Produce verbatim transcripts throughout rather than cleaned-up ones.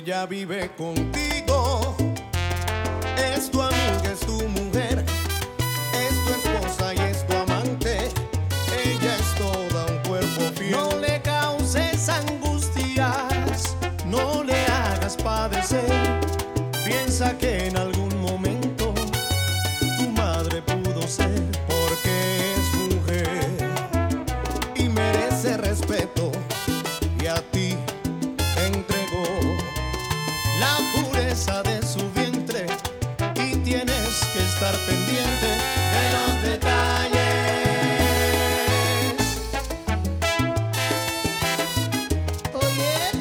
ella vive contigo. Es tu amiga, es tu mujer, es tu esposa y es tu amante. Ella es toda un cuerpo fiel. No le causes angustias, no le hagas padecer. Piensa que en algún momento tu madre pudo ser, porque es mujer y merece respeto, y a ti te entregó la pureza de su vientre, y tienes que estar pendiente de los detalles. Oye,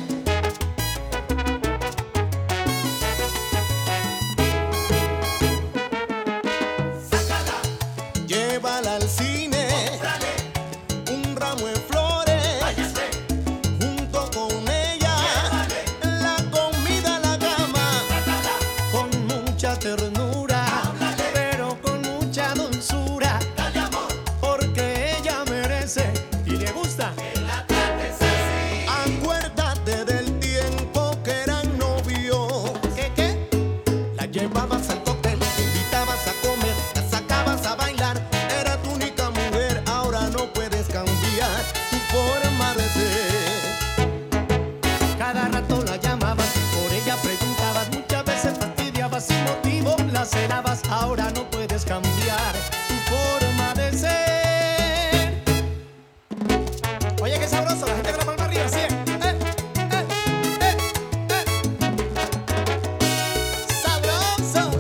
sácala, llévala al cine, cómprale un ramo de flores, váyase junto con ella, llévale la comida a la cama, trátala con mucha ternura, háblale pero con mucha dulzura, dale amor porque ella merece y le gusta que la trates así. Acuérdate del tiempo que eran novios. ¿Qué, qué? La llevabas al cóctel, te invitabas a comer, la sacabas a bailar. Era tu única mujer, ahora no puedes cambiar tu forma de ser. Cada rato la llamabas, por ella preguntabas, muchas veces fastidiabas sin motivo, la cenabas, ahora no puedes cambiar tu forma de ser. Oye, qué sabroso, la gente con la palma arriba, así es. Eh, eh, eh, eh. Sabroso.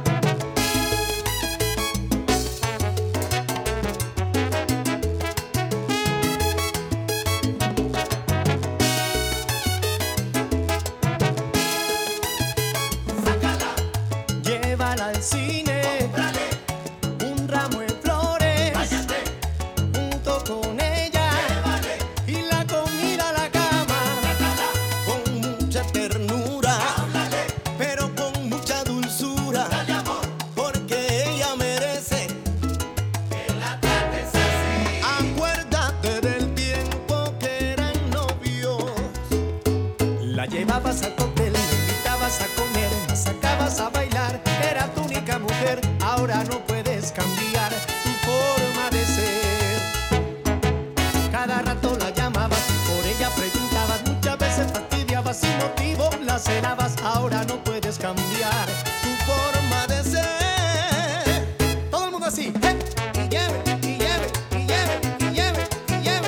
Sácala, llévala al cine, cómprale un ramo de flores, váyate junto con ella, llévale y la comida a la cama, trátala con mucha ternura, háblale pero con mucha dulzura, dale amor porque ella merece que la trates así. Acuérdate del tiempo que eran novios. La llevabas al cóctel, la invitabas a comer, la sacabas a bailar. Era tu única mujer, ahora no puedes cambiar tu forma de ser. Cada rato la llamabas, por ella preguntabas, muchas veces fastidiabas sin motivo, la cenabas, ahora no puedes cambiar tu forma de ser. Todo el mundo así, ¿eh? Y lleve, y lleve, y lleve, y lleve, y lleve.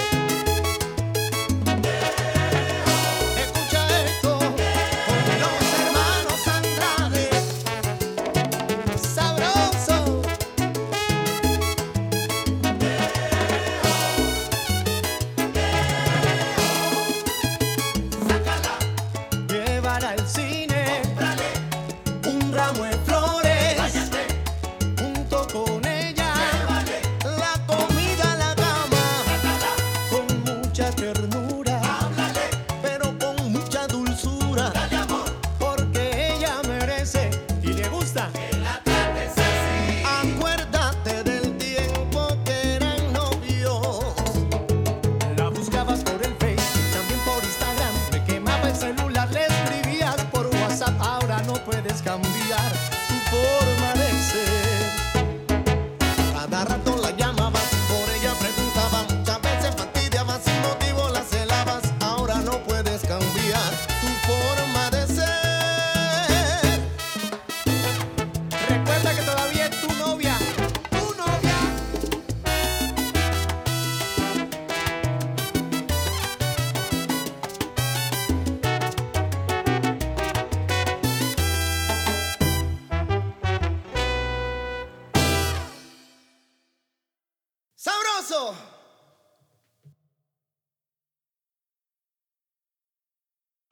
Escucha esto con los hermanos Andrade. Sabroso. Sácala, llévala al cine, cómprale un ramo de flores, váyate junto con ella, llévale la comida a la cama, trátala con mucha ternura, háblale pero con mucha dulzura, dale amor porque ella merece y le gusta que la trates así. Acuérdate del tiempo que eran novios. La buscabas por el Facebook, también por Instagram, le quemaba el celular, le escribías por WhatsApp, ahora no puedes cambiar tu forma de ser. Cada rato la llamabas, por ella preguntaba, muchas veces fastidiabas sin motivo, la celabas, ahora no puedes cambiar tu forma de ser. Recuerda que todavía es tu novia, tu novia. ¡Sabroso!